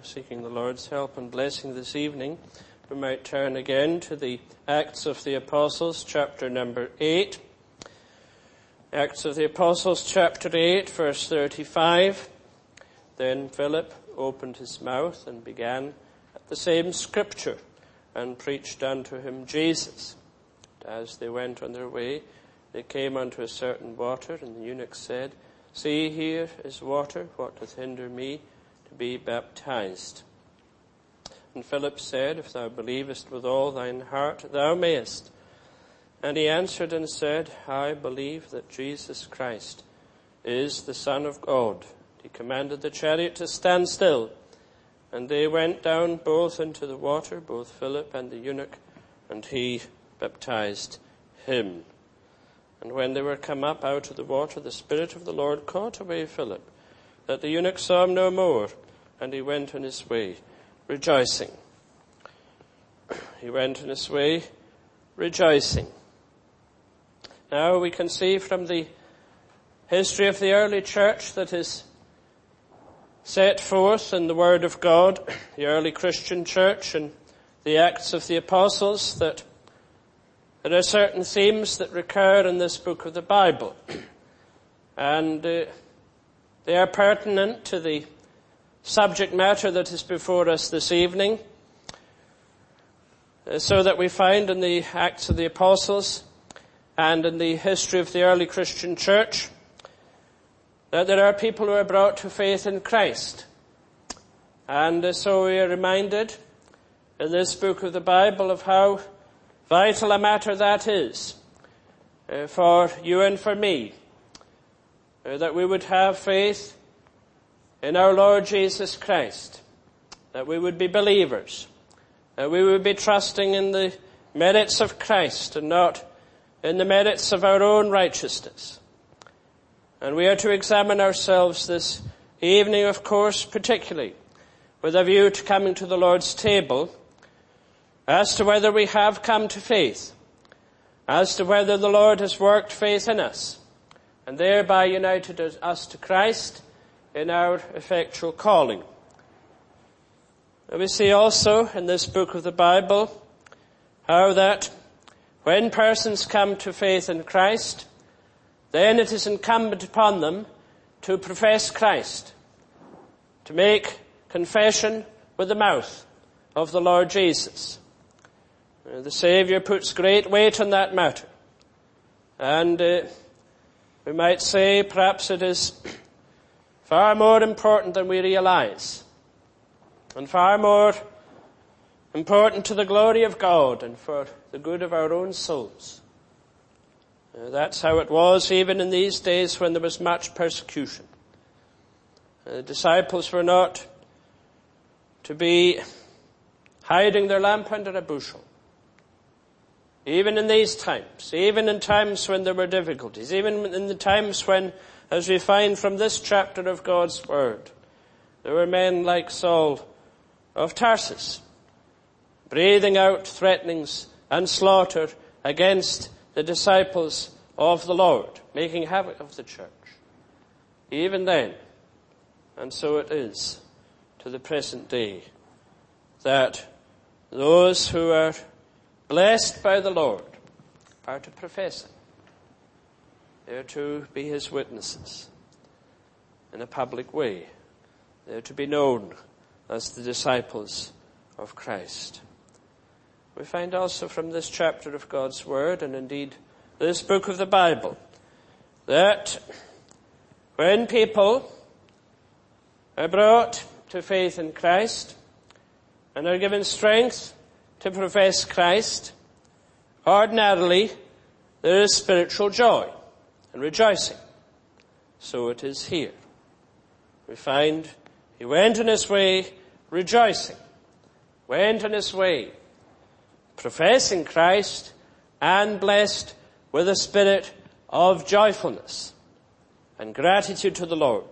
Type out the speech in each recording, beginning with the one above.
seeking the Lord's help and blessing this evening, we might turn again to the Acts of the Apostles, chapter number 8. Acts of the Apostles, chapter 8, verse 35. Then Philip opened his mouth and began at the same scripture and preached unto him Jesus. And as they went on their way, they came unto a certain water, and the eunuch said, See, here is water, what doth hinder me to be baptized? And Philip said, If thou believest with all thine heart, thou mayest. And he answered and said, I believe that Jesus Christ is the Son of God. He commanded the chariot to stand still, and they went down both into the water, both Philip and the eunuch, and he baptized him. And when they were come up out of the water, the Spirit of the Lord caught away Philip, that the eunuch saw him no more, and he went on his way, rejoicing. He went on his way, rejoicing. Now we can see from the history of the early church that is set forth in the Word of God, the early Christian church and the Acts of the Apostles, that there are certain themes that recur in this book of the Bible. And they are pertinent to the subject matter that is before us this evening. So that we find in the Acts of the Apostles and in the history of the early Christian church that there are people who are brought to faith in Christ. And so we are reminded in this book of the Bible of how vital a matter that is for you and for me, that we would have faith in our Lord Jesus Christ, that we would be believers, that we would be trusting in the merits of Christ and not in the merits of our own righteousness. And we are to examine ourselves this evening, of course, particularly with a view to coming to the Lord's table, as to whether we have come to faith, as to whether the Lord has worked faith in us, and thereby united us to Christ in our effectual calling. And we see also in this book of the Bible how that when persons come to faith in Christ, then it is incumbent upon them to profess Christ, to make confession with the mouth of the Lord Jesus. The Saviour puts great weight on that matter. And we might say perhaps it is far more important than we realize, and far more important to the glory of God and for the good of our own souls. That's how it was even in these days when there was much persecution. The disciples were not to be hiding their lamp under a bushel. Even in these times, even in times when there were difficulties, even in the times when, as we find from this chapter of God's Word, there were men like Saul of Tarsus, breathing out threatenings and slaughter against the disciples of the Lord, making havoc of the church. Even then, and so it is to the present day, that those who are blessed by the Lord are to profess Him. They are to be His witnesses in a public way. They are to be known as the disciples of Christ. We find also from this chapter of God's Word, and indeed this book of the Bible, that when people are brought to faith in Christ and are given strength to profess Christ, ordinarily there is spiritual joy and rejoicing. So it is here. We find he went on his way rejoicing, went on his way professing Christ and blessed with a spirit of joyfulness and gratitude to the Lord.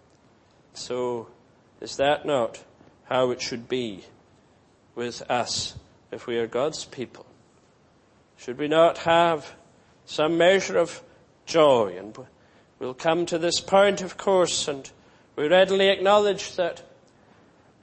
So is that not how it should be with us if we are God's people? Should we not have some measure of joy? And we'll come to this point, of course, and we readily acknowledge that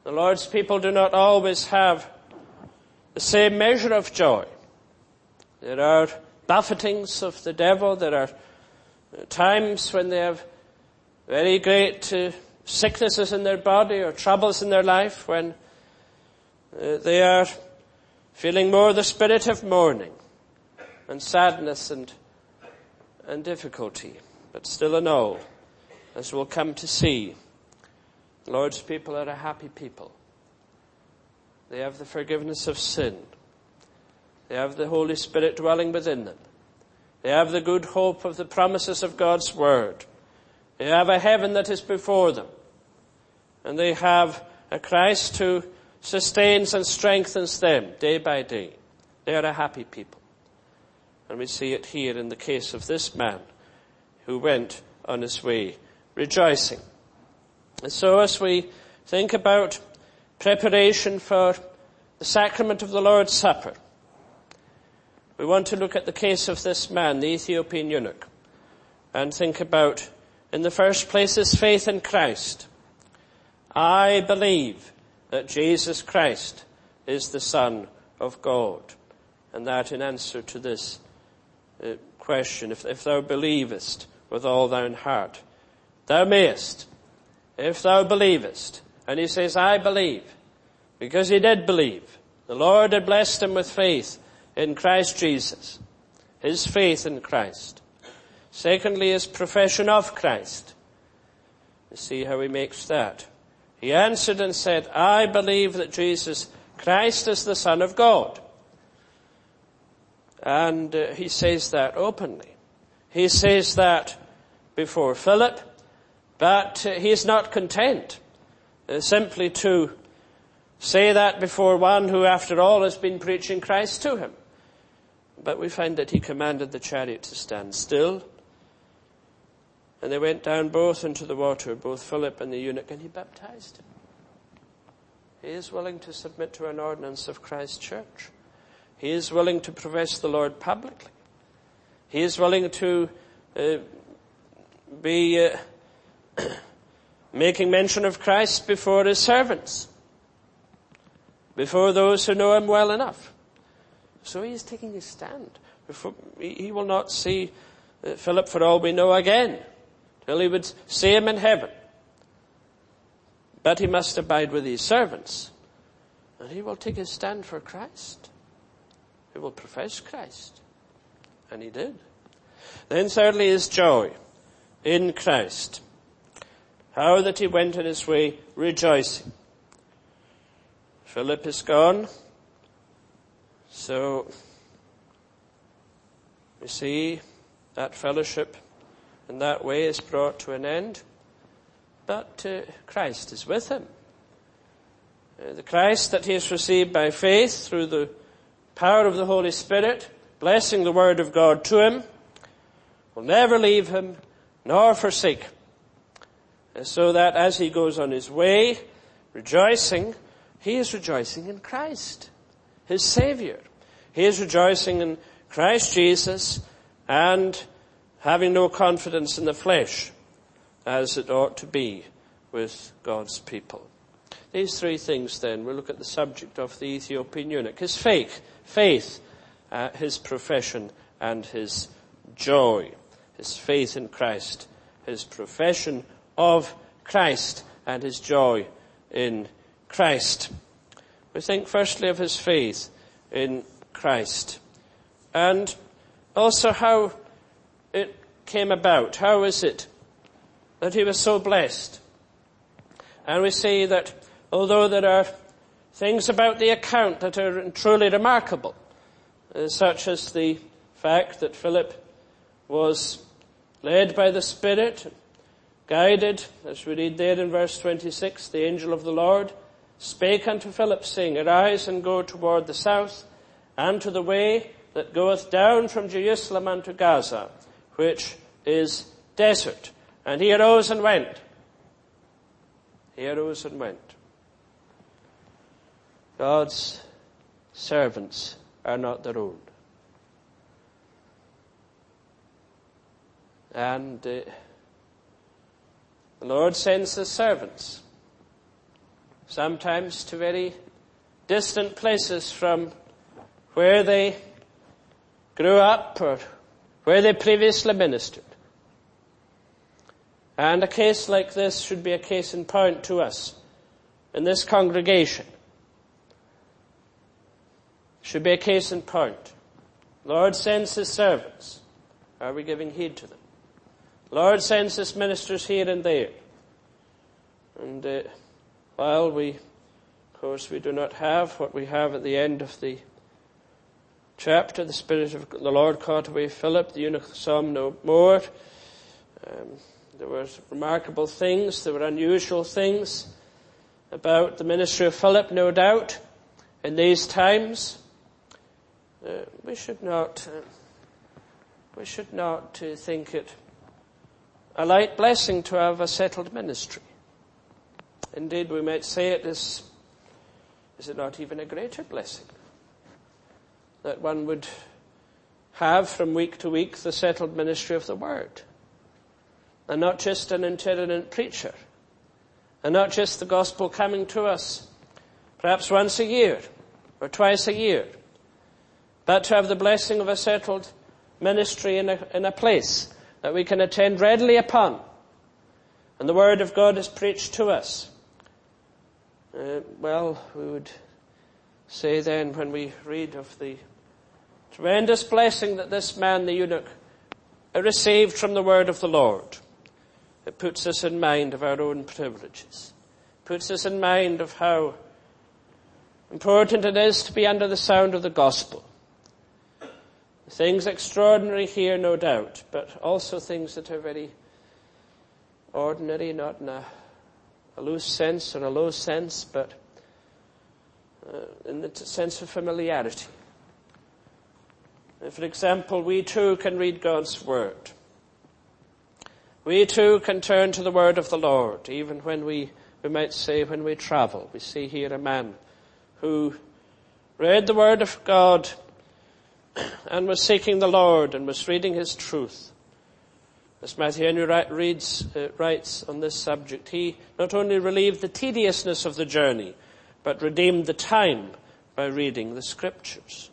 The Lord's people do not always have the same measure of joy. There are buffetings of the devil. There are times when they have very great sicknesses in their body or troubles in their life, when they are feeling more the spirit of mourning and sadness and difficulty. But still in all, as we'll come to see, the Lord's people are a happy people. They have the forgiveness of sin. They have the Holy Spirit dwelling within them. They have the good hope of the promises of God's Word. They have a heaven that is before them. And they have a Christ who sustains and strengthens them day by day. They are a happy people. And we see it here in the case of this man who went on his way rejoicing. And so as we think about preparation for the sacrament of the Lord's Supper, we want to look at the case of this man, the Ethiopian eunuch, and think about, in the first place, his faith in Christ. I believe that Jesus Christ is the Son of God. And that in answer to this question, if thou believest with all thine heart, thou mayest. If thou believest. And he says, I believe. Because he did believe. The Lord had blessed him with faith in Christ Jesus. His faith in Christ. Secondly, his profession of Christ. You see how he makes that. He answered and said, I believe that Jesus Christ is the Son of God. And he says that openly. He says that before Philip, but he is not content simply to say that before one who, after all, has been preaching Christ to him. But we find that he commanded the chariot to stand still. And they went down both into the water, both Philip and the eunuch, and he baptized him. He is willing to submit to an ordinance of Christ's church. He is willing to profess the Lord publicly. He is willing to be making mention of Christ before his servants, before those who know him well enough. So he is taking his stand. He will not see Philip, for all we know, again, till he would see him in heaven. But he must abide with his servants. And he will take his stand for Christ. He will profess Christ. And he did. Then thirdly, his joy in Christ. How that he went on his way rejoicing. Philip is gone. So we see that fellowship in that way is brought to an end. But Christ is with him. The Christ that he has received by faith through the power of the Holy Spirit, blessing the Word of God to him, will never leave him nor forsake him. So that as he goes on his way, rejoicing, he is rejoicing in Christ, his Savior. He is rejoicing in Christ Jesus and having no confidence in the flesh, as it ought to be with God's people. These three things then, we'll look at the subject of the Ethiopian eunuch. His faith, his profession, and his joy. His faith in Christ, his profession of Christ, and his joy in Christ. We think firstly of his faith in Christ, and also how it came about. How is it that he was so blessed? And we see that although there are things about the account that are truly remarkable, such as the fact that Philip was led by the Spirit, guided, as we read there in verse 26, the angel of the Lord spake unto Philip, saying, Arise and go toward the south, and to the way that goeth down from Jerusalem unto Gaza, which is desert. And he arose and went. He arose and went. God's servants are not their own. And the Lord sends his servants sometimes to very distant places from where they grew up or where they previously ministered. And a case like this should be a case in point to us in this congregation. Should be a case in point. Lord sends His servants. Are we giving heed to them? Lord sends His ministers here and there. And while we, of course, we do not have what we have at the end of the chapter, the Spirit of the Lord caught away Philip, the eunuch saw him no more. There were remarkable things, there were unusual things about the ministry of Philip, no doubt, in these times. We should not think it a light blessing to have a settled ministry. Indeed, we might say is it not even a greater blessing that one would have from week to week the settled ministry of the Word, and not just an itinerant preacher, and not just the gospel coming to us perhaps once a year or twice a year, but to have the blessing of a settled ministry in a place that we can attend readily upon, and the Word of God is preached to us. Well, we would say then, when we read of the tremendous blessing that this man, the eunuch, received from the word of the Lord, it puts us in mind of our own privileges. It puts us in mind of how important it is to be under the sound of the gospel. Things extraordinary here, no doubt, but also things that are very ordinary, not in a loose sense or a low sense, but in the sense of familiarity. For example, we too can read God's Word. We too can turn to the Word of the Lord, even when we might say when we travel. We see here a man who read the Word of God and was seeking the Lord and was reading His truth. As Matthew Henry writes on this subject, he not only relieved the tediousness of the journey, but redeemed the time by reading the Scriptures.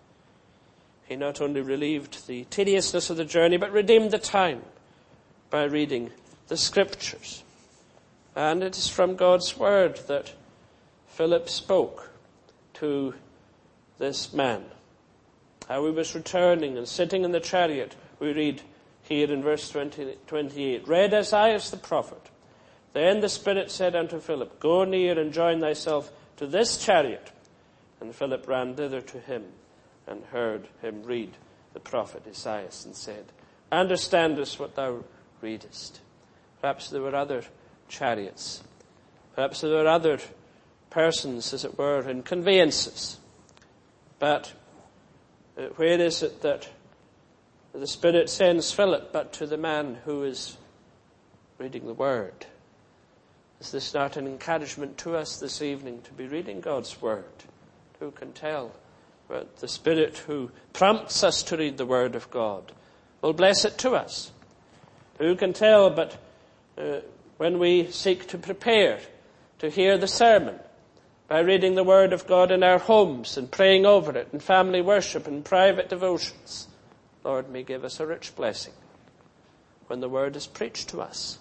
He not only relieved the tediousness of the journey, but redeemed the time by reading the Scriptures. And it is from God's Word that Philip spoke to this man. How he was returning and sitting in the chariot, we read here in verse 28, read Isaiah the prophet. Then the Spirit said unto Philip, go near and join thyself to this chariot. And Philip ran thither to him and heard him read the prophet Isaiah and said, understandest what thou readest? Perhaps there were other chariots. Perhaps there were other persons, as it were, in conveyances. But where is it that the Spirit sends Philip but to the man who is reading the Word? Is this not an encouragement to us this evening to be reading God's Word? Who can tell but the Spirit who prompts us to read the Word of God will bless it to us? Who can tell but when we seek to prepare to hear the sermon by reading the Word of God in our homes and praying over it in family worship and private devotions, Lord may give us a rich blessing when the Word is preached to us.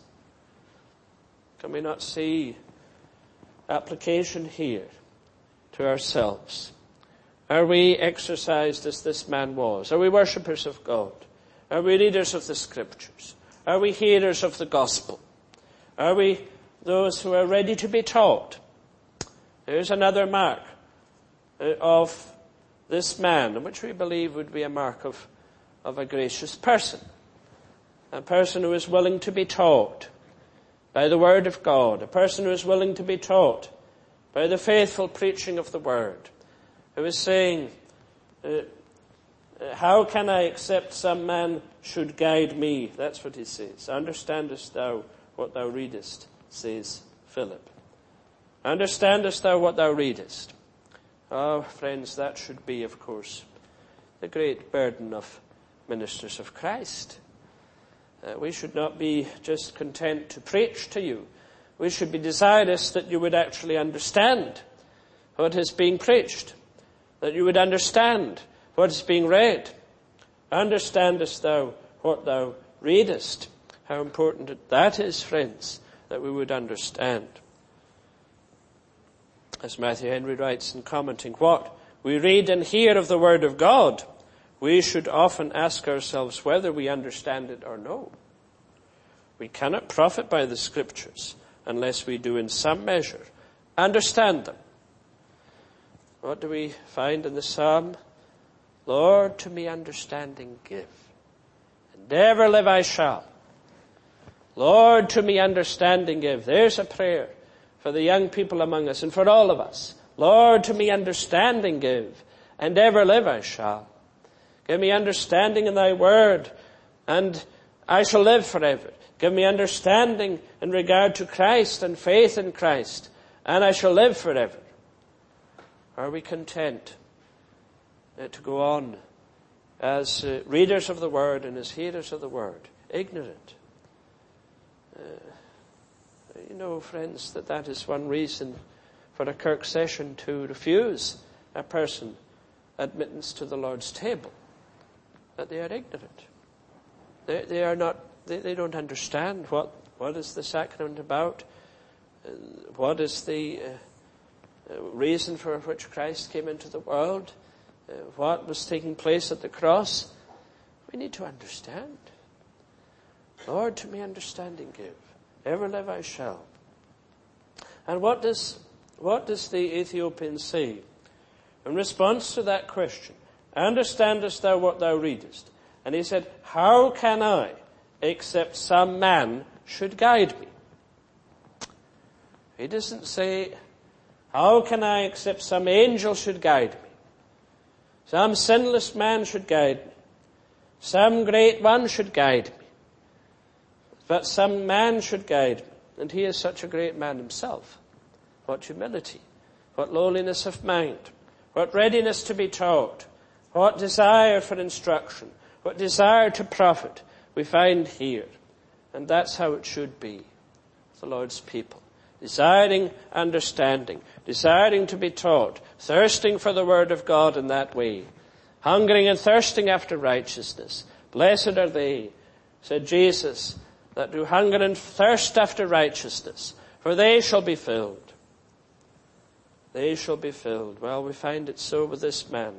Can we not see application here to ourselves? Are we exercised as this man was? Are we worshippers of God? Are we readers of the Scriptures? Are we hearers of the gospel? Are we those who are ready to be taught? There's another mark of this man, which we believe would be a mark of a gracious person. A person who is willing to be taught by the Word of God. A person who is willing to be taught by the faithful preaching of the Word. Who is saying, how can I accept some man should guide me? That's what he says. Understandest thou what thou readest, says Philip. Understandest thou what thou readest? Oh, friends, that should be, of course, the great burden of ministers of Christ. We should not be just content to preach to you, We should be desirous that you would actually understand what is being preached, that you would understand what is being read. Understandest thou what thou readest? How important that is, friends, that we would understand. As Matthew Henry writes in commenting, what we read and hear of the Word of God, we should often ask ourselves whether we understand it or no. We cannot profit by the Scriptures unless we do in some measure understand them. What do we find in the Psalm? Lord, to me understanding give, and ever live I shall. Lord, to me understanding give. There's a prayer for the young people among us and for all of us. Lord, to me understanding give, and ever live I shall. Give me understanding in thy word, and I shall live forever. Give me understanding in regard to Christ and faith in Christ, and I shall live forever. Are we content to go on as readers of the word and as hearers of the word, ignorant? You know, friends, that is one reason for a Kirk session to refuse a person admittance to the Lord's table, that they are ignorant. They are not. They don't understand what is the sacrament about, what is the reason for which Christ came into the world, what was taking place at the cross. We need to understand. Lord, to me understanding give, ever live I shall. And what does the Ethiopian say in response to that question? Understandest thou what thou readest? And he said, how can I, except some man should guide me? He doesn't say, how can I, except some angel should guide me? Some sinless man should guide me. Some great one should guide me. But some man should guide me. And he is such a great man himself. What humility, what lowliness of mind, what readiness to be taught, what desire for instruction, what desire to profit we find here. And that's how it should be, the Lord's people. Desiring understanding, desiring to be taught, thirsting for the word of God in that way, hungering and thirsting after righteousness. Blessed are they, said Jesus, that do hunger and thirst after righteousness, for they shall be filled. They shall be filled. Well, we find it so with this man.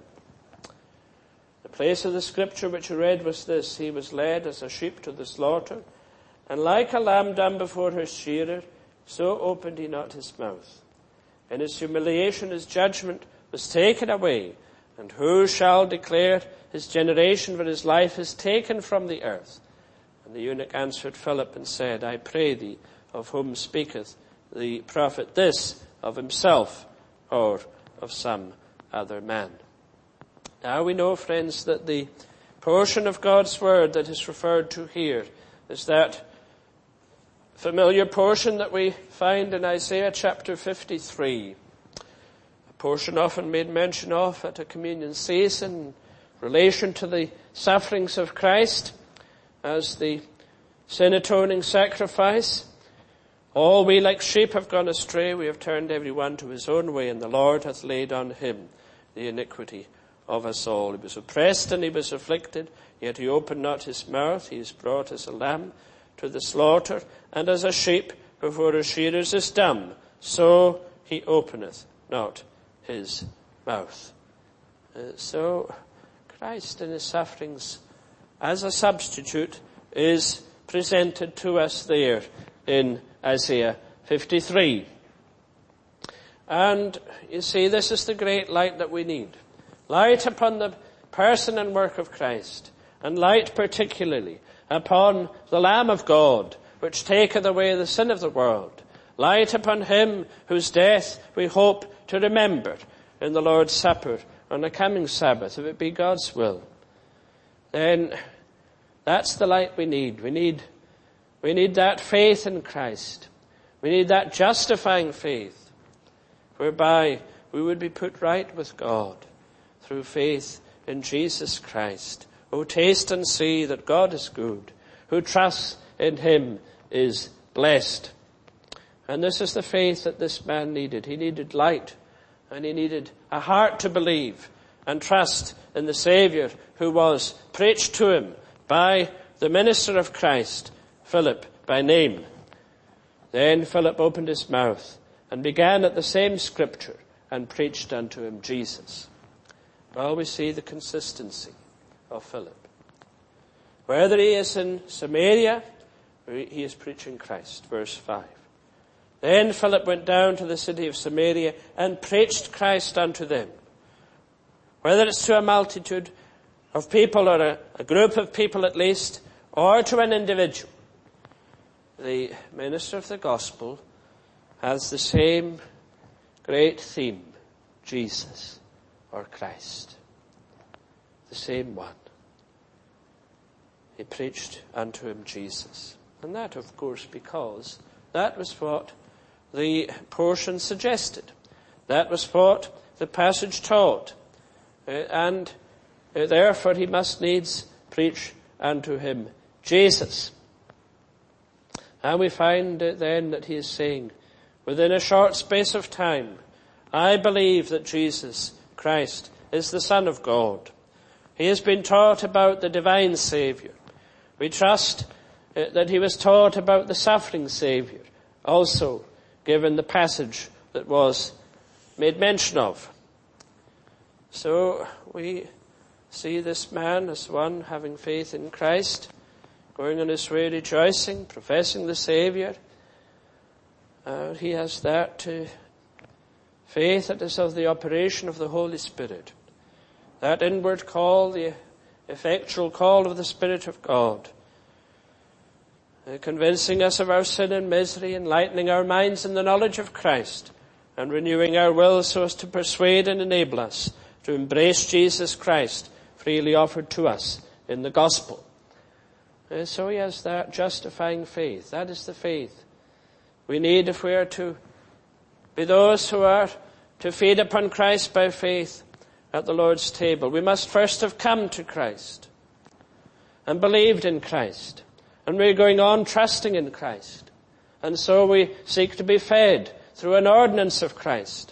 The place of the scripture which we read was this: he was led as a sheep to the slaughter, and like a lamb dumb before her shearer, so opened he not his mouth. In his humiliation his judgment was taken away, and who shall declare his generation, for his life is taken from the earth? And the eunuch answered Philip and said, I pray thee, of whom speaketh the prophet this, of himself or of some other man? Now we know, friends, that the portion of God's word that is referred to here is that familiar portion that we find in Isaiah chapter 53. A portion often made mention of at a communion season in relation to the sufferings of Christ as the sin-atoning sacrifice. All we like sheep have gone astray, we have turned every one to his own way, and the Lord hath laid on him the iniquity of us all. He was oppressed and he was afflicted, yet he opened not his mouth. He is brought as a lamb to the slaughter, and as a sheep before her shearers is dumb, so he openeth not his mouth. So Christ in his sufferings as a substitute is presented to us there in Isaiah 53. And you see, this is the great light that we need. Light upon the person and work of Christ, and light particularly upon the Lamb of God, which taketh away the sin of the world. Light upon him whose death we hope to remember in the Lord's Supper on the coming Sabbath, if it be God's will. Then that's the light we need. We need that faith in Christ. We need that justifying faith, whereby we would be put right with God through faith in Jesus Christ. Oh, taste and see that God is good. Who trusts in him is blessed. And this is the faith that this man needed. He needed light, and he needed a heart to believe and trust in the Saviour who was preached to him by the minister of Christ, Philip by name. Then Philip opened his mouth and began at the same scripture and preached unto him Jesus. Well, we see the consistency of Philip. Whether he is in Samaria, he is preaching Christ. Verse 5. Then Philip went down to the city of Samaria and preached Christ unto them. Whether it's to a multitude of people or a group of people at least, or to an individual, the minister of the gospel has the same great theme, Jesus or Christ. The same one. He preached unto him Jesus. And that, of course, because that was what the portion suggested. That was what the passage taught. And therefore he must needs preach unto him Jesus. And we find then that he is saying, within a short space of time, I believe that Jesus Christ is the Son of God. He has been taught about the divine Saviour. We trust that he was taught about the suffering Saviour, also given the passage that was made mention of. So we see this man as one having faith in Christ, going on his way rejoicing, professing the Saviour. He has that faith that is of the operation of the Holy Spirit. That inward call, the effectual call of the Spirit of God, convincing us of our sin and misery, enlightening our minds in the knowledge of Christ, and renewing our will so as to persuade and enable us to embrace Jesus Christ freely offered to us in the gospel. So he has that justifying faith. That is the faith we need if we are to be those who are to feed upon Christ by faith at the Lord's table. We must first have come to Christ and believed in Christ. And we're going on trusting in Christ. And so we seek to be fed through an ordinance of Christ.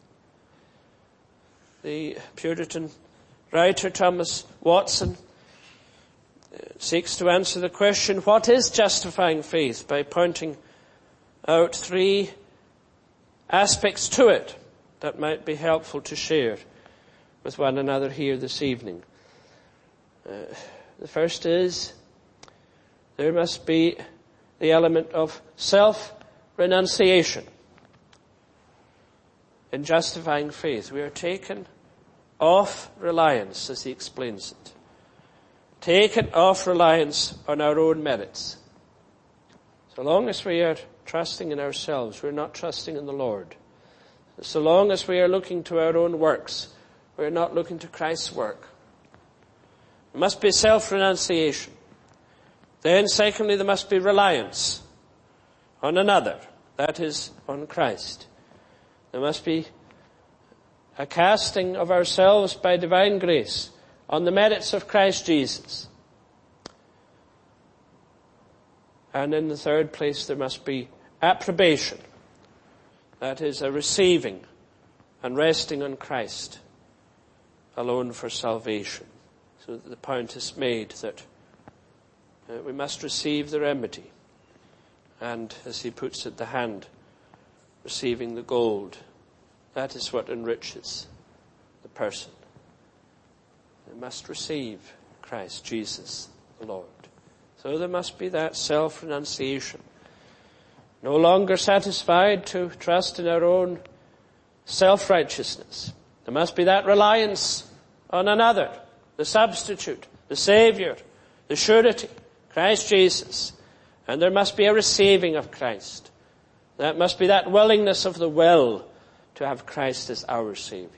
The Puritan writer Thomas Watson seeks to answer the question, what is justifying faith, by pointing out three aspects to it that might be helpful to share with one another here this evening. The first is, there must be the element of self-renunciation. In justifying faith, we are taken off reliance, as he explains it. Taken off reliance on our own merits. So long as we are trusting in ourselves, we're not trusting in the Lord. So long as we are looking to our own works, we're not looking to Christ's work. There must be self-renunciation. Then secondly, there must be reliance on another, that is, on Christ. There must be a casting of ourselves by divine grace on the merits of Christ Jesus. And in the third place, there must be approbation, that is, a receiving and resting on Christ alone for salvation. So that the point is made that we must receive the remedy. And, as he puts it, the hand receiving the gold. That is what enriches the person. They must receive Christ Jesus the Lord. So there must be that self-renunciation. No longer satisfied to trust in our own self-righteousness. There must be that reliance on another, the substitute, the Saviour, the surety, Christ Jesus. And there must be a receiving of Christ. That must be that willingness of the will to have Christ as our Saviour.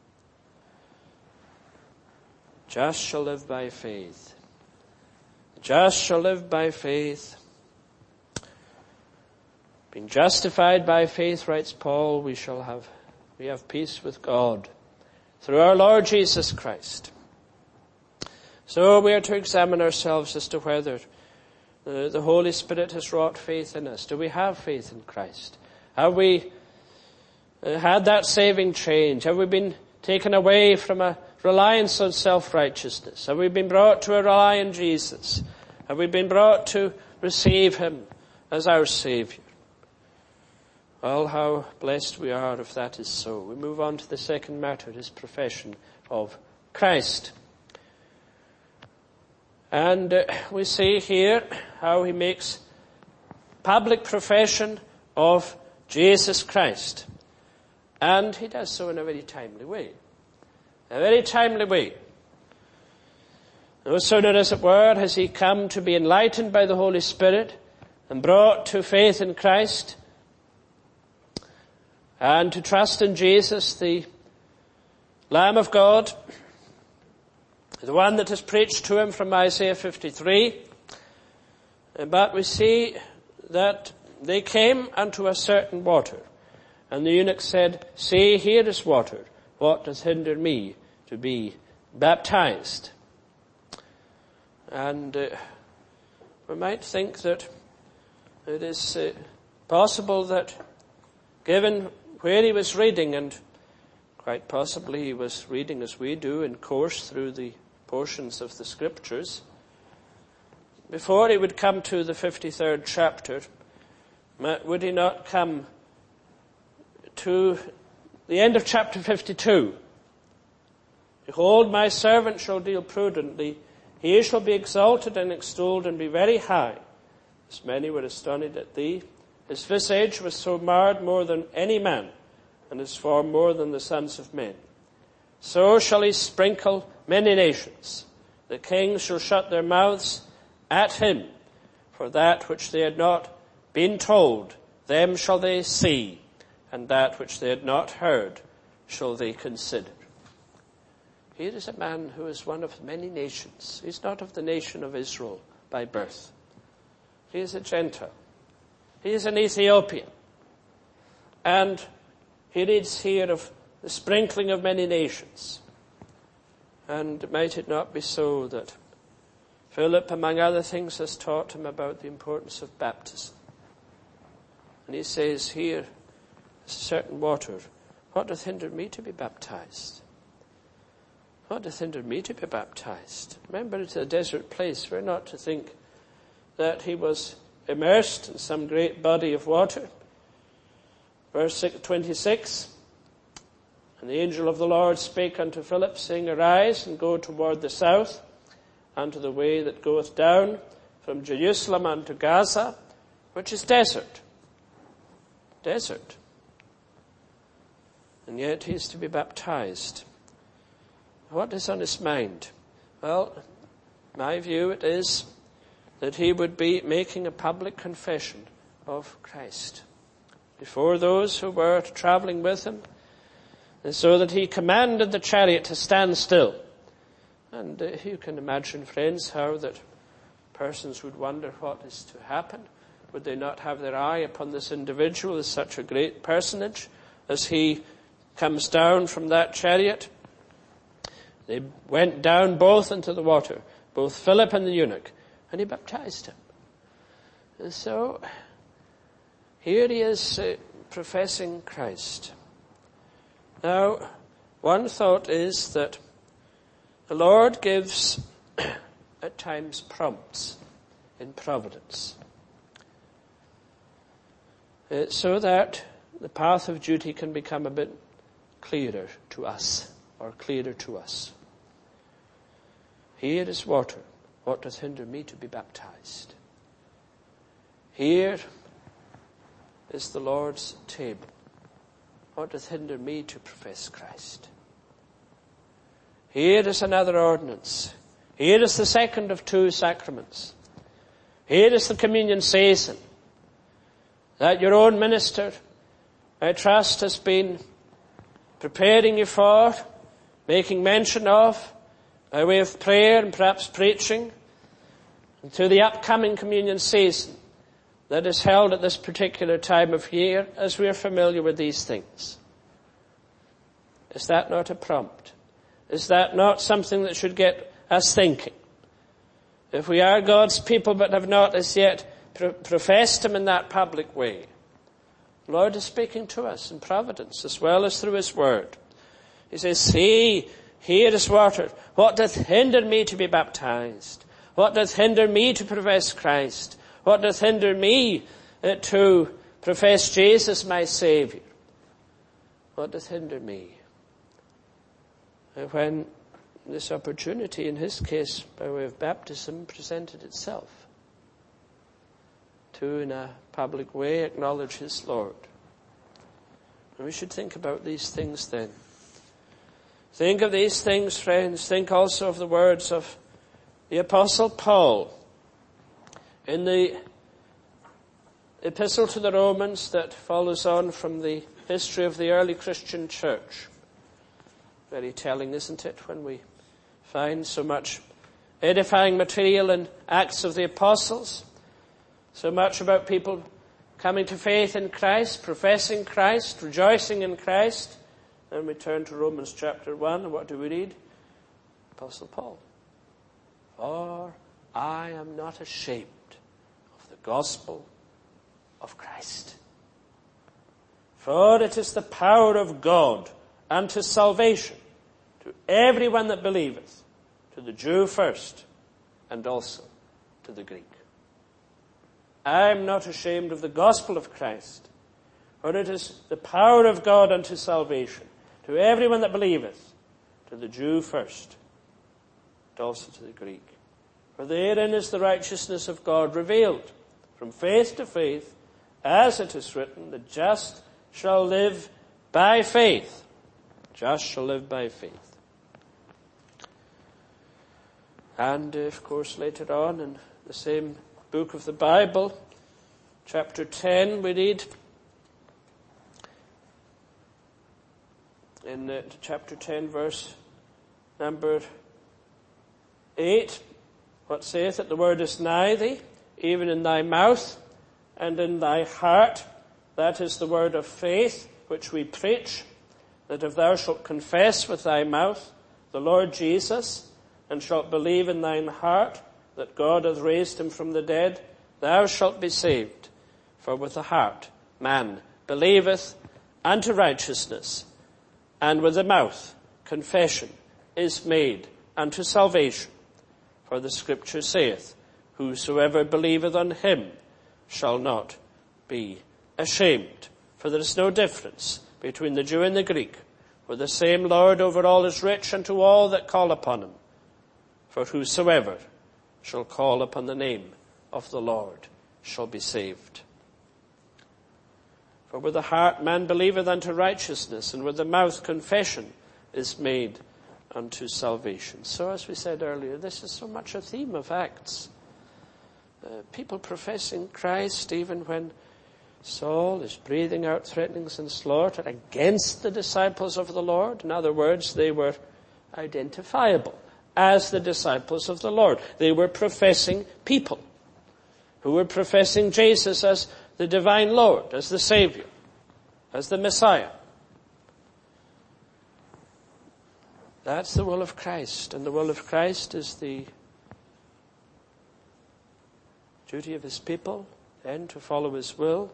Just shall live by faith. Just shall live by faith. Being justified by faith, writes Paul, we have peace with God through our Lord Jesus Christ. So we are to examine ourselves as to whether the Holy Spirit has wrought faith in us. Do we have faith in Christ? Have we had that saving change? Have we been taken away from a reliance on self-righteousness? Have we been brought to a rely on Jesus? Have we been brought to receive him as our Saviour? Well, how blessed we are if that is so. We move on to the second matter, his profession of Christ. And we see here how he makes public profession of Jesus Christ. And he does so in a very timely way. A very timely way. No sooner, as it were, has he come to be enlightened by the Holy Spirit and brought to faith in Christ and to trust in Jesus, the Lamb of God, the one that is preached to him from Isaiah 53. But we see that they came unto a certain water, and the eunuch said, See, here is water. What doth hinder me to be baptized? And we might think that it is possible that, given where he was reading, and quite possibly he was reading as we do in course through the portions of the Scriptures, before he would come to the 53rd chapter, would he not come to the end of chapter 52? Behold, my servant shall deal prudently. He shall be exalted and extolled and be very high. As many were astonished at thee. His visage was so marred more than any man, and his form more than the sons of men. So shall he sprinkle many nations. The kings shall shut their mouths at him, for that which they had not been told, them shall they see, and that which they had not heard shall they consider. Here is a man who is one of many nations. He's not of the nation of Israel by birth. He is a Gentile. He is an Ethiopian. And he reads here of the sprinkling of many nations. And might it not be so that Philip, among other things, has taught him about the importance of baptism? And he says here, there's a certain water. What doth hinder me to be baptized? What doth hinder me to be baptized? Remember, it's a desert place. We're not to think that he was immersed in some great body of water. Verse 26, And the angel of the Lord spake unto Philip, saying, Arise, and go toward the south, unto the way that goeth down from Jerusalem unto Gaza, which is desert. Desert. And yet he is to be baptized. What is on his mind? Well, my view it is that he would be making a public confession of Christ before those who were traveling with him, and so that he commanded the chariot to stand still. And you can imagine, friends, how that persons would wonder what is to happen. Would they not have their eye upon this individual as such a great personage as he comes down from that chariot? They went down both into the water, both Philip and the eunuch, and he baptized him. And so, here he is professing Christ. Now, one thought is that the Lord gives at times prompts in providence, so that the path of duty can become a bit clearer to us, or clearer to us. Here is water. What doth hinder me to be baptized? Here is the Lord's table. What doth hinder me to profess Christ? Here is another ordinance. Here is the second of two sacraments. Here is the communion season that your own minister, I trust, has been preparing you for, making mention of, by way of prayer and perhaps preaching, and to the upcoming communion season that is held at this particular time of year, as we are familiar with these things. Is that not a prompt? Is that not something that should get us thinking? If we are God's people but have not as yet professed him in that public way, The Lord is speaking to us in providence as well as through his word. He says, see, here is water. What doth hinder me to be baptized? What doth hinder me to profess Christ? What doth hinder me to profess Jesus my Saviour? What doth hinder me? When this opportunity, in his case, by way of baptism, presented itself, to, in a public way, acknowledge his Lord. And we should think about these things then. Think of these things, friends. Think also of the words of the Apostle Paul in the epistle to the Romans that follows on from the history of the early Christian church. Very telling, isn't it, when we find so much edifying material in Acts of the Apostles, so much about people coming to faith in Christ, professing Christ, rejoicing in Christ. Then we turn to Romans chapter 1, and what do we read? Apostle Paul. For I am not ashamed of the gospel of Christ. For it is the power of God unto salvation to everyone that believeth, to the Jew first, and also to the Greek. I am not ashamed of the gospel of Christ, for it is the power of God unto salvation to everyone that believeth, to the Jew first, and also to the Greek. For therein is the righteousness of God revealed, from faith to faith, as it is written, the just shall live by faith. Just shall live by faith. And, of course, later on in the same book of the Bible, chapter 10, we read, in chapter 10, verse number 8, what saith it? The word is nigh thee, even in thy mouth and in thy heart. That is the word of faith which we preach, that if thou shalt confess with thy mouth the Lord Jesus, and shalt believe in thine heart that God hath raised him from the dead, thou shalt be saved. For with the heart man believeth unto righteousness, and with the mouth confession is made unto salvation. For the Scripture saith, whosoever believeth on him shall not be ashamed. For there is no difference between the Jew and the Greek, for the same Lord over all is rich unto all that call upon him. For whosoever shall call upon the name of the Lord shall be saved. For with the heart man believeth unto righteousness, and with the mouth confession is made unto salvation. So as we said earlier, this is so much a theme of Acts. People professing Christ, even when Saul is breathing out threatenings and slaughter against the disciples of the Lord. In other words, they were identifiable as the disciples of the Lord. They were professing people who were professing Jesus as the divine Lord, as the Savior, as the Messiah. That's the will of Christ, and the will of Christ is the duty of his people, then to follow his will.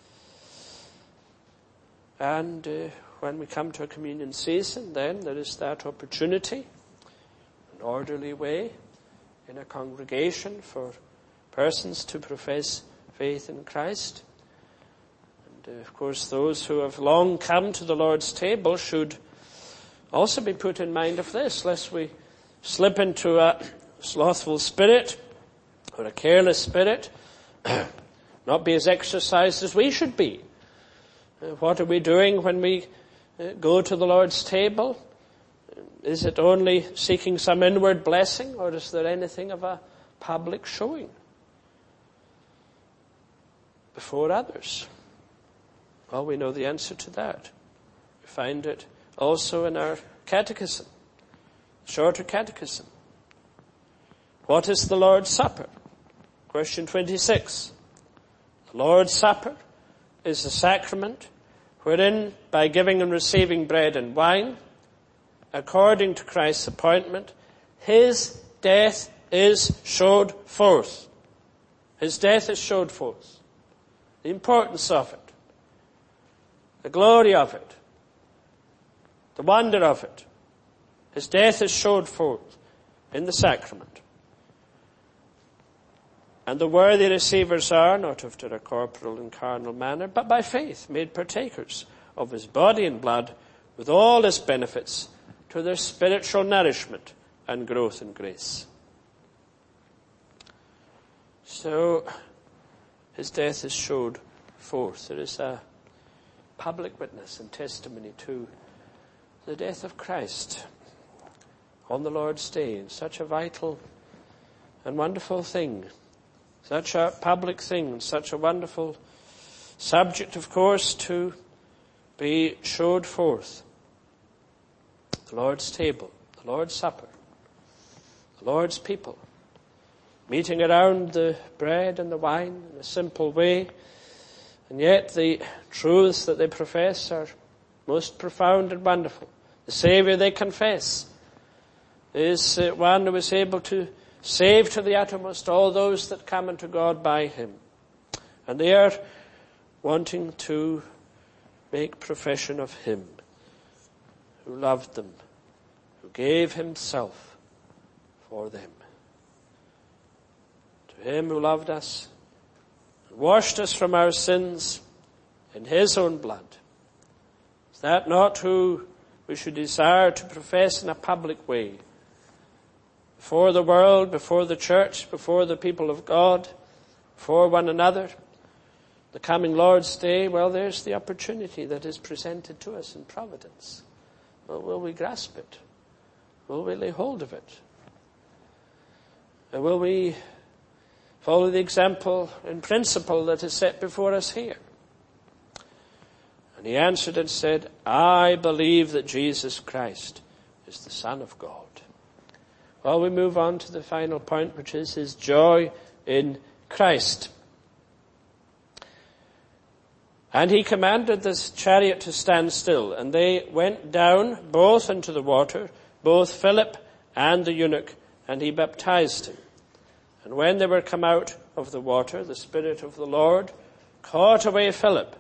And when we come to a communion season, then there is that opportunity, an orderly way, in a congregation for persons to profess faith in Christ. And of course, those who have long come to the Lord's table should also be put in mind of this, lest we slip into a slothful spirit or a careless spirit, not be as exercised as we should be. What are we doing when we go to the Lord's table? Is it only seeking some inward blessing, or is there anything of a public showing before others? Well, we know the answer to that. We find it also in our catechism, shorter catechism. What is the Lord's Supper? Question 26. The Lord's Supper is a sacrament wherein, by giving and receiving bread and wine, according to Christ's appointment, his death is showed forth. His death is showed forth. The importance of it. the glory of it, the wonder of it. His death is showed forth in the sacrament. And the worthy receivers are, not after a corporal and carnal manner, but by faith made partakers of his body and blood with all his benefits to their spiritual nourishment and growth in grace. So, his death is showed forth. There is a public witness and testimony to the death of Christ on the Lord's Day, and such a vital and wonderful thing, such a public thing, and such a wonderful subject, of course, to be showed forth. The Lord's table, the Lord's supper, the Lord's people, meeting around the bread and the wine in a simple way, and yet the truths that they profess are most profound and wonderful. The Saviour they confess is one who is able to save to the uttermost all those that come unto God by him. And they are wanting to make profession of him who loved them, who gave himself for them. To him who loved us and washed us from our sins in his own blood. Is that not who we should desire to profess in a public way? Before the world, before the church, before the people of God, before one another. The coming Lord's Day, well, there's the opportunity that is presented to us in providence. Well, will we grasp it? Will we lay hold of it? And will we follow the example and principle that is set before us here? And he answered and said, I believe that Jesus Christ is the Son of God. Well, we move on to the final point, which is his joy in Christ. And he commanded this chariot to stand still, and they went down both into the water, both Philip and the eunuch, and he baptized him. And when they were come out of the water, the Spirit of the Lord caught away Philip,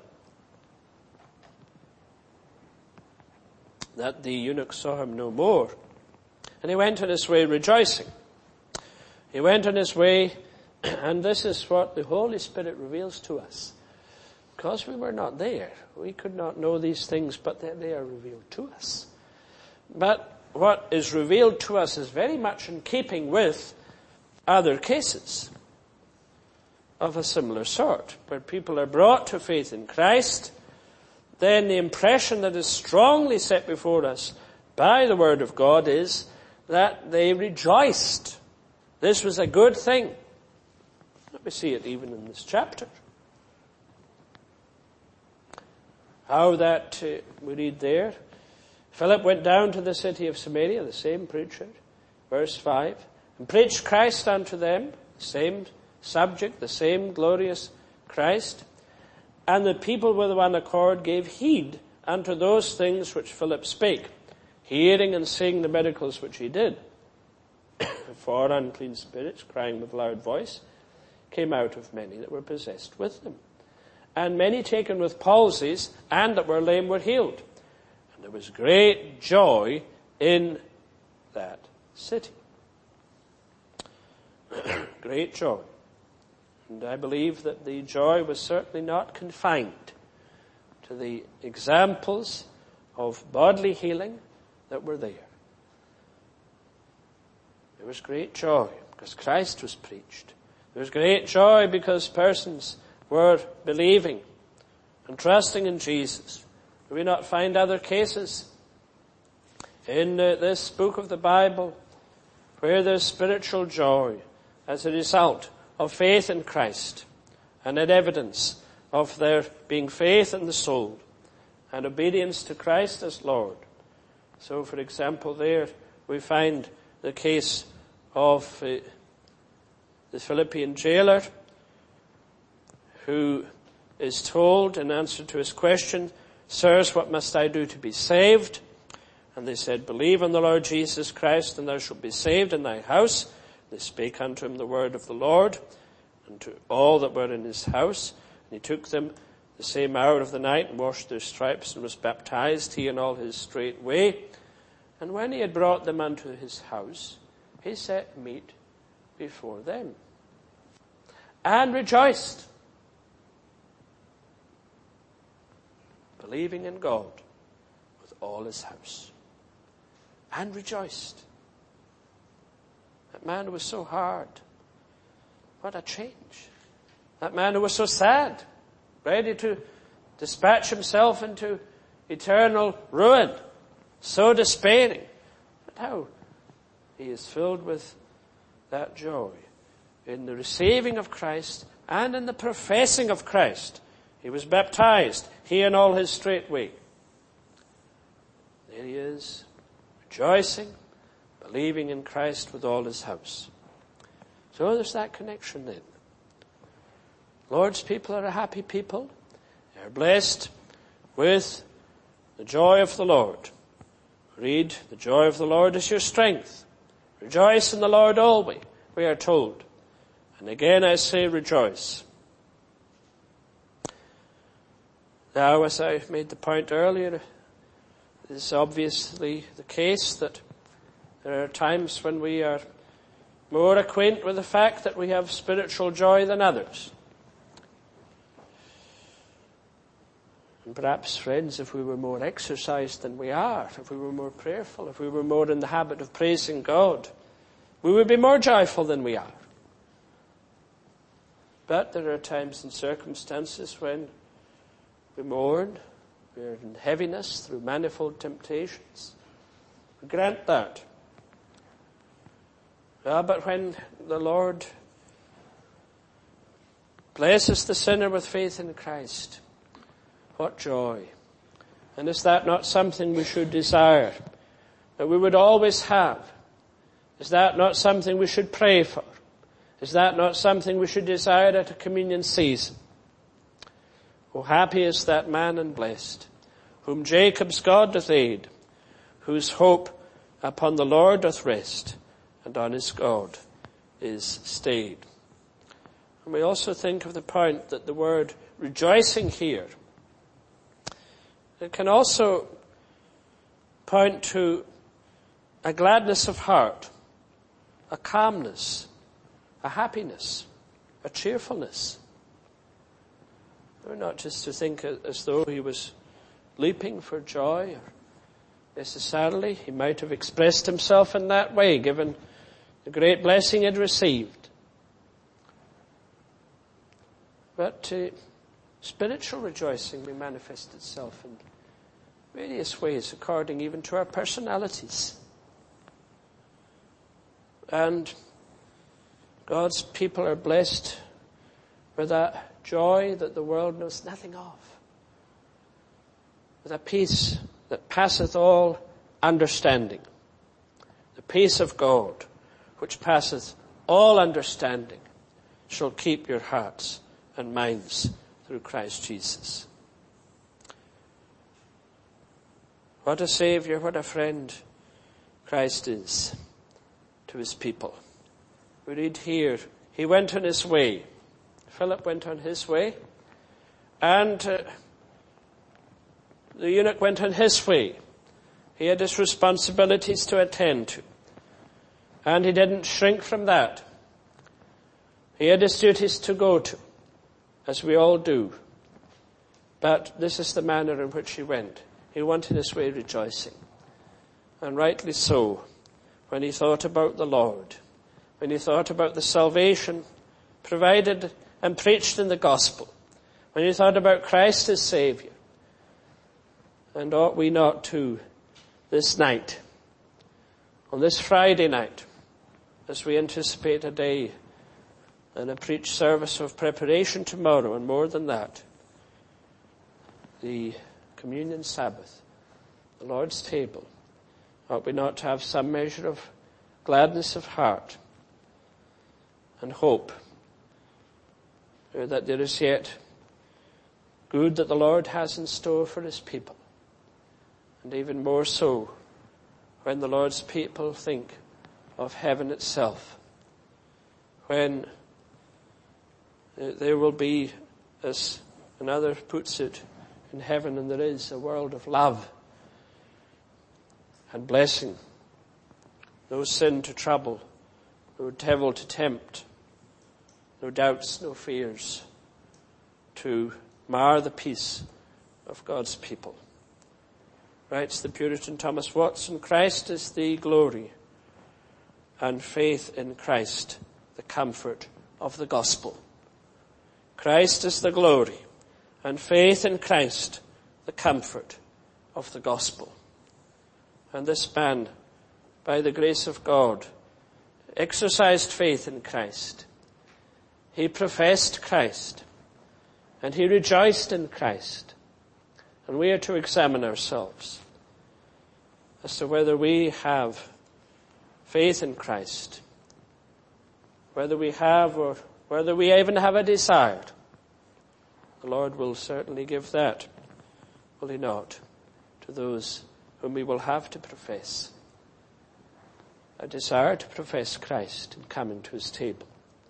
that the eunuch saw him no more. And he went on his way rejoicing. He went on his way, and this is what the Holy Spirit reveals to us. Because we were not there, we could not know these things, but they are revealed to us. But what is revealed to us is very much in keeping with other cases of a similar sort, where people are brought to faith in Christ. Then the impression that is strongly set before us by the Word of God is that they rejoiced. This was a good thing. We see it even in this chapter. How that, we read there, Philip went down to the city of Samaria, the same preacher, verse 5, and preached Christ unto them, the same subject, the same glorious Christ. And the people with one accord gave heed unto those things which Philip spake, hearing and seeing the miracles which he did. For unclean spirits, crying with loud voice, came out of many that were possessed with them. And many taken with palsies and that were lame were healed. And there was great joy in that city. Great joy. And I believe that the joy was certainly not confined to the examples of bodily healing that were there. There was great joy because Christ was preached. There was great joy because persons were believing and trusting in Jesus. Do we not find other cases in this book of the Bible where there's spiritual joy as a result of faith in Christ and an evidence of there being faith in the soul and obedience to Christ as Lord? So, for example, there we find the case of the Philippian jailer who is told in answer to his question, Sirs, what must I do to be saved? And they said, Believe on the Lord Jesus Christ, and thou shalt be saved in thy house. They spake unto him the word of the Lord, and to all that were in his house. And he took them the same hour of the night, and washed their stripes, and was baptized, he and all his straightway. And when he had brought them unto his house, he set meat before them, and rejoiced, believing in God with all his house. And rejoiced. That man who was so hard, what a change. That man who was so sad, ready to dispatch himself into eternal ruin, so despairing. But how he is filled with that joy in the receiving of Christ and in the professing of Christ. He was baptized, he and all his straightway. There he is, rejoicing, believing in Christ with all his house. So there's that connection then. Lord's people are a happy people. They are blessed with the joy of the Lord. Read, the joy of the Lord is your strength. Rejoice in the Lord always, we are told. And again I say rejoice. Now, as I made the point earlier, it is obviously the case that there are times when we are more acquainted with the fact that we have spiritual joy than others. And perhaps, friends, if we were more exercised than we are, if we were more prayerful, if we were more in the habit of praising God, we would be more joyful than we are. But there are times and circumstances when we mourn, we are in heaviness through manifold temptations. We grant that. But when the Lord blesses the sinner with faith in Christ, what joy. And is that not something we should desire, that we would always have? Is that not something we should pray for? Is that not something we should desire at a communion season? Oh, happy is that man and blessed, whom Jacob's God doth aid, whose hope upon the Lord doth rest, and on his God is stayed. And we also think of the point that the word rejoicing here, it can also point to a gladness of heart, a calmness, a happiness, a cheerfulness. We're not just to think as though he was leaping for joy, or necessarily he might have expressed himself in that way, given the great blessing he had received. But spiritual rejoicing may manifest itself in various ways, according even to our personalities. And God's people are blessed with that joy that the world knows nothing of, with a peace that passeth all understanding. The peace of God, which passeth all understanding, shall keep your hearts and minds through Christ Jesus. What a Saviour, what a friend Christ is to his people. We read here, he went on his way. Philip went on his way, and the eunuch went on his way. He had his responsibilities to attend to, and he didn't shrink from that. He had his duties to go to, as we all do. But this is the manner in which he went. He went on his way rejoicing. And rightly so, when he thought about the Lord, when he thought about the salvation provided and preached in the gospel, when he thought about Christ as Saviour. And ought we not to, this night, on this Friday night, as we anticipate a day and a preached service of preparation tomorrow, and more than that, the communion Sabbath, the Lord's table, ought we not to have some measure of gladness of heart and hope that there is yet good that the Lord has in store for his people. And even more so when the Lord's people think of heaven itself, when there will be, as Another puts it in heaven, and there is a world of love and blessing. No sin to trouble, no devil to tempt, no doubts, no fears to mar the peace of God's people. Writes the Puritan Thomas Watson, Christ is the glory, and faith in Christ the comfort of the gospel. Christ is the glory, and faith in Christ the comfort of the gospel. And this man, by the grace of God, exercised faith in Christ. He professed Christ, and he rejoiced in Christ. And we are to examine ourselves as to whether we have faith in Christ, whether we have or whether we even have a desire. The Lord will certainly give that, will he not, to those whom we will have to profess. A desire to profess Christ and coming to his table.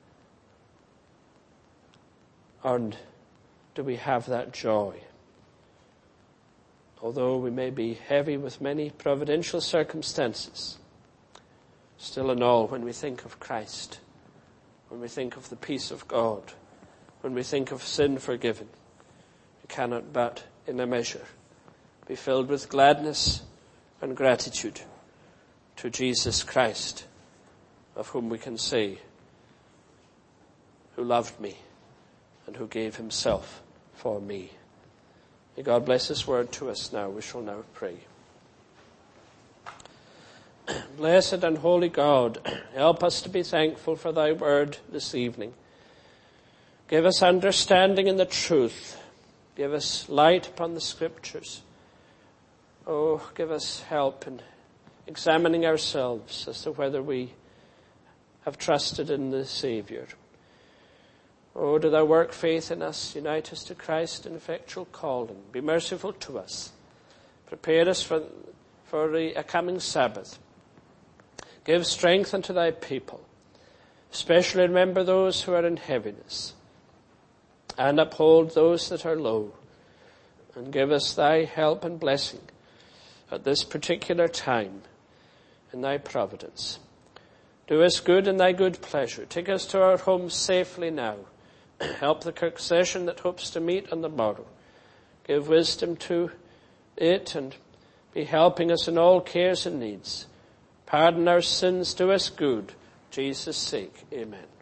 And do we have that joy? Although we may be heavy with many providential circumstances, still in all, when we think of Christ, when we think of the peace of God, when we think of sin forgiven, we cannot but, in a measure, be filled with gladness and gratitude to Jesus Christ, of whom we can say, who loved me and who gave himself for me. May God bless his word to us now. We shall now pray. Blessed and holy God, help us to be thankful for thy word this evening. Give us understanding in the truth. Give us light upon the scriptures. Oh, give us help in examining ourselves as to whether we have trusted in the Savior. Oh, do thou work faith in us, unite us to Christ in effectual calling. Be merciful to us. Prepare us for a coming Sabbath. Give strength unto thy people. Especially remember those who are in heaviness, and uphold those that are low. And give us thy help and blessing at this particular time in thy providence. Do us good in thy good pleasure. Take us to our homes safely now. Help the Kirk session that hopes to meet on the morrow. Give wisdom to it and be helping us in all cares and needs. Pardon our sins, do us good. For Jesus' sake, amen.